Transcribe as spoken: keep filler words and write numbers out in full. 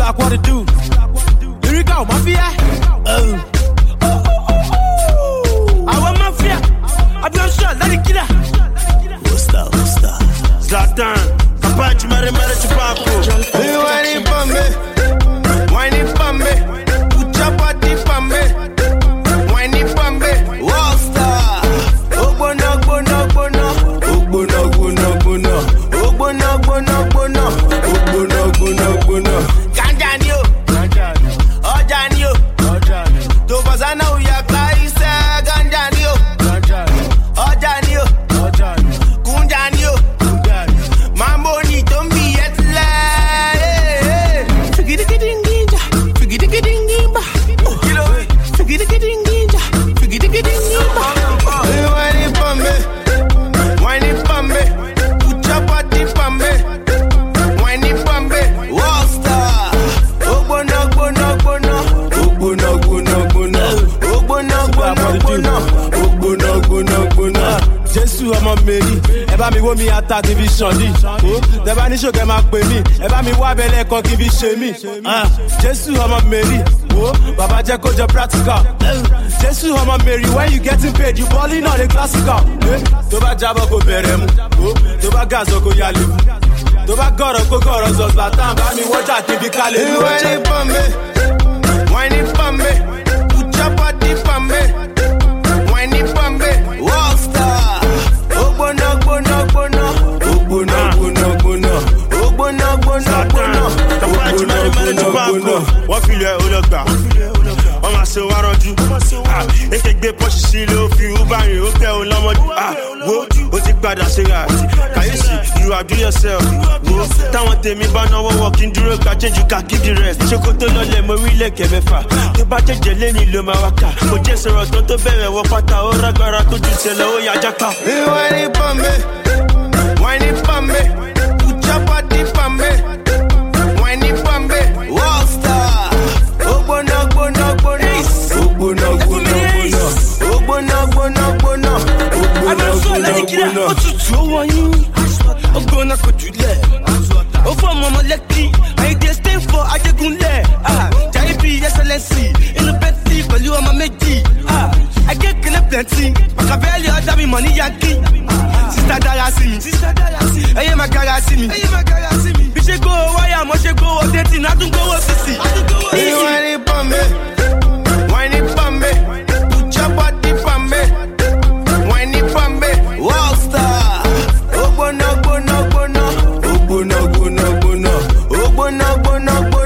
stock, what it do? Here we go, mafia. Oh. I want mafia. I be on shot, let it get out. What's that, what's that? Zlatan, Kapachi, Mare Mare Chupaco. You whining for me, whining for me. Put your body for me, whining for me. Wall star. Ogbona, ogbona, ogbona. Ogbona, ogbona, ogbona. Ogbona, ogbona, ogbona. Ogbona, ogbona, ogbona. Ganjanio, Ojanio, Tobazana uya kaise Ganjanio, Ojanio, Kunjanio, Mamoni tombi etle. Figidikidinginja, figidikidingimba. Kilo, figidikidinginja, figidikidingimba. You whining for me, whining for me. Put your body for me, whining for me. Wall star. Ogbona, ogbona, ogbona. Ogbona, ogbona, ogbona. Ogbona, ogbona, ogbona. Ogbona, ogbona, ogbona. Jésù ọmọ Mary, ẹ bá mi wó mi ata kí n fi ṣàn ní. Tẹ bá ní ṣòkè máa pè mí, ẹ bá mi wá abẹ́lẹ̀ kan kí n fi ṣe mí. Jésù ọmọ Mary, wo bàbá jẹ́ kó jọ practical. Jésù ọmọ Mary, when you getting paid, you balling on the classical. Tó bá jábọ̀ kó bẹ̀rẹ̀ mu, tó bá gàzọ́ kó yálé mu. Tó bá gọ̀rọ̀ kó gọ̀rọ̀ zọ̀ Zlatan, bá mi wọ́jà kí n fi kálẹ̀ You mu. whining for me, whining for me. Put your body for me, whining for me. Wall star. Ogbona, ogbona, ogbona. Ogbona, ogbona, ogbona. Ogbona, ogbona, ogbona. Kapachi, Mare Mare Chupaco. Wọ́n fi lẹ̀ olóògbà. Wọ́n máa ṣe wá rọ́jú. Èké gbé pọ́ṣì sí ilé òfin Uber rìn ó tẹ́ o lọ́mọdún. Wo o ti padà ṣe rà. Kàyéṣì, you are do yourself. Wo táwọn tèmi bá náwó wọ kí n dúró gba change ká kí di rest. Ṣoko tó lọlẹ̀ mo rí lẹ̀kẹ̀ mẹ́fà. Tó bá jẹ́jẹ́ lẹ́ni ló máa wá kà. Kò jẹ́ sọ̀rọ̀ tó tó bẹ̀rẹ̀ wọ pátá. Ó rágbára tó ju ṣẹlẹ̀ ó yá jáká. You whining for me, whining for me. Put your body for me, whining for me. Wall star. Ogbona, ogbona, ogbona. Ogbona, ogbona, ogbona. Ogbona, ogbona, ogbona. Ogbona, ogbona, ogbona. Òtútù ó wọ̀nyí, ògbóná kò jùlẹ̀. Ó fọ́ ọmọ ọmọ lẹ́kì, àyíké stay for Ajégúnlẹ̀. Jàyé bí ẹsẹ̀lẹ̀sì, inú bẹ́tì pẹ̀lú ọmọ méjì. Akẹ́kẹ̀lẹ́ plenty, Machiavelli ọ̀dà mi mọ̀ ní Yankee. Sista dára sí mi, ẹyẹ máa kára sí mi. Bí ṣe gbówó wáyà, mo ṣe gbówó tẹ́tì, náà tún gbówó sísì. You whining for me, whining for me. Put your body for me, whining for me. Wall star. Ogbona, ogbona, ogbona. Ogbona, ogbona, ogbona. Ogbona, ogbona, ogbona.